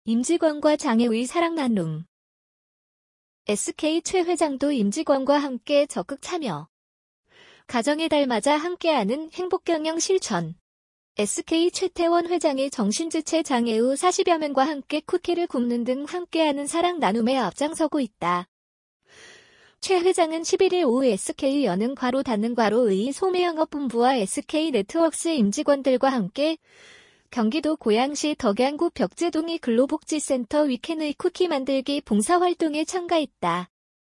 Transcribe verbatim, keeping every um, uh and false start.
임직원과 장애우의 사랑 나눔. 에스케이 최 회장도 임직원과 함께 적극 참여. 가정의 달 맞아 함께하는 행복경영 실천. 에스케이 최태원 회장이 정신지체 장애우 사십여 명과 함께 쿠키를 굽는 등 함께하는 사랑 나눔에 앞장서고 있다. 최 회장은 십일일 오후 에스케이 여는 괄호 닫는 괄호의 소매영업본부와 에스케이 네트웍스 임직원들과 함께 경기도 고양시 덕양구 벽제동의 근로복지센터 위켄의 쿠키 만들기 봉사활동에 참가했다.